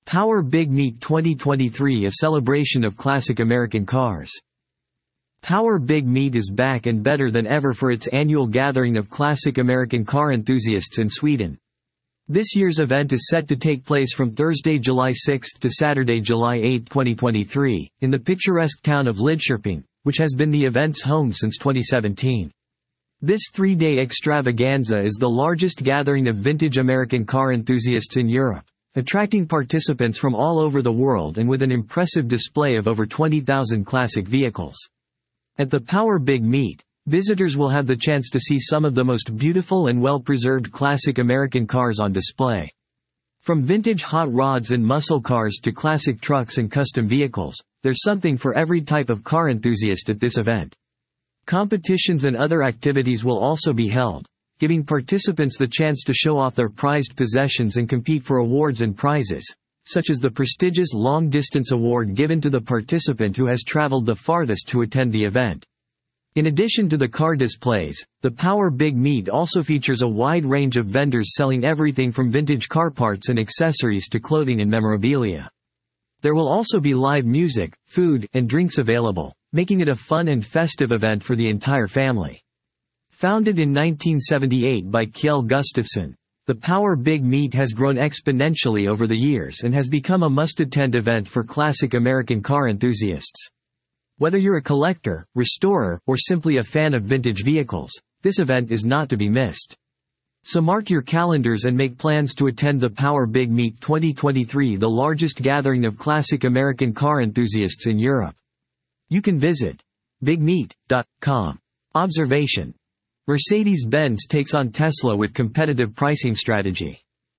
Power Big Meet 2023, a celebration of classic American cars. Power Big Meet is back and better than ever for its annual gathering of classic American car enthusiasts in Sweden. This year's event is set to take place from Thursday, July 6 to Saturday, July 8, 2023, in the picturesque town of Lidköping, which has been the event's home since 2017. This three-day extravaganza is the largest gathering of vintage American car enthusiasts in Europe, attracting participants from all over the world and with an impressive display of over 20,000 classic vehicles. At the Power Big Meet, visitors will have the chance to see some of the most beautiful and well-preserved classic American cars on display. From vintage hot rods and muscle cars to classic trucks and custom vehicles, there's something for every type of car enthusiast at this event. Competitions and other activities will also be held, giving participants the chance to show off their prized possessions and compete for awards and prizes, such as the prestigious long-distance award given to the participant who has traveled the farthest to attend the event. In addition to the car displays, the Power Big Meet also features a wide range of vendors selling everything from vintage car parts and accessories to clothing and memorabilia. There will also be live music, food, and drinks available, making it a fun and festive event for the entire family. Founded in 1978 by Kjell Gustafsson, the Power Big Meet has grown exponentially over the years and has become a must-attend event for classic American car enthusiasts. Whether you're a collector, restorer, or simply a fan of vintage vehicles, this event is not to be missed. So mark your calendars and make plans to attend the Power Big Meet 2023, the largest gathering of classic American car enthusiasts in Europe. You can visit bigmeet.com. Observation: Mercedes-Benz takes on Tesla with competitive pricing strategy.